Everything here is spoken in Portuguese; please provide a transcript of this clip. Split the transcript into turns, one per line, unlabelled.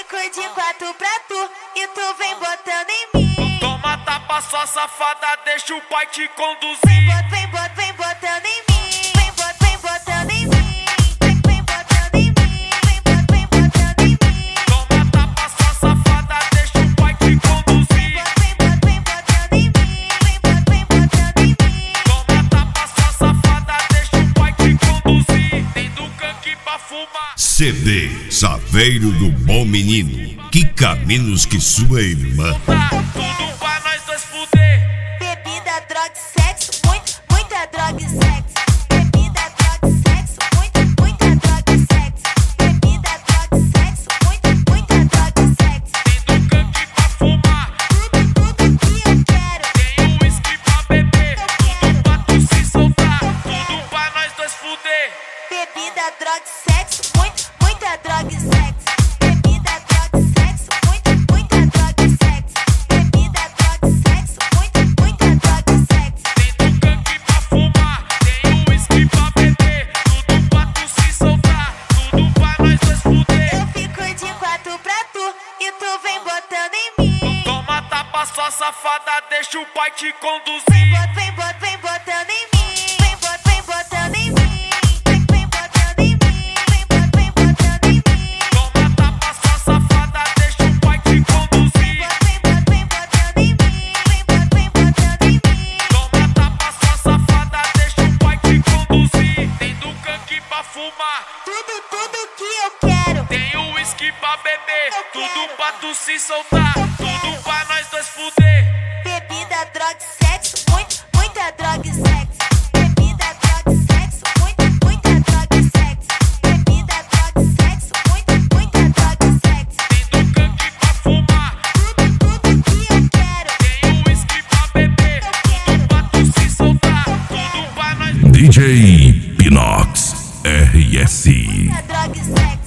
fico de quatro pra tu e tu vem botando em mim.
Toma tapa, sua safada, deixa o pai te conduzir.
Vem botando em mim. Vem botando em mim. Vem botando em mim. Vem botando em mim.
Toma tapa, sua safada, deixa o pai te conduzir.
Vem botando em mim. Vem botando em mim.
Toma tapa, sua safada, deixa o pai te conduzir. Tem do canque pra fumar.
CD Saveiro do Bom Menino, quica menos que sua irmã.
Tudo pra nós dois fuder.
Bebida, droga e sexo, muita droga e sexo. Bebida, droga e sexo, muita droga e sexo. Bebida, droga e sexo, muita droga e sexo.
Tem do canque pra fumar.
Tudo que eu quero.
Tem um whisky pra beber. Tudo pra tu se soltar. Tudo pra nós dois fuder.
Bebida, droga e sexo, muita droga e sexo. Bebida, droga e sexo, muita droga e sexo. Bebida, droga e sexo, muita droga e sexo.
Tem do canque pra fumar. Tem um whisky pra beber. Tudo pra tu se soltar. Tudo pra nós dois fuder.
Eu fico de quatro pra tu e tu vem botando em mim.
Toma tapa, sua safada, deixa o pai te conduzir.
Vem botando em mim. Vem botando em mim. Vem botando em mim. Vem botando em mim.
Toma tapa, sua safada, deixa o pai te conduzir.
Vem botando em mim. Vem botando em mim.
Toma tapa, sua safada, deixa o pai te conduzir. Tem do canque pra fumar.
Tudo que eu quero.
Tem um whisky pra beber. Tudo pra tu se soltar. Tudo pra nós dois fuder.
Bebida, droga e sexo, muita droga e sexo. Bebida, droga e sexo, muita droga e sexo. Bebida, droga e sexo, muita droga e sexo.
Tem do canque pra fumar.
Tudo que eu quero.
Tem um whisky pra beber. Tudo pra tu se soltar. Tudo pra nós.
DJ Pinox RS.
Muita droga e sexo.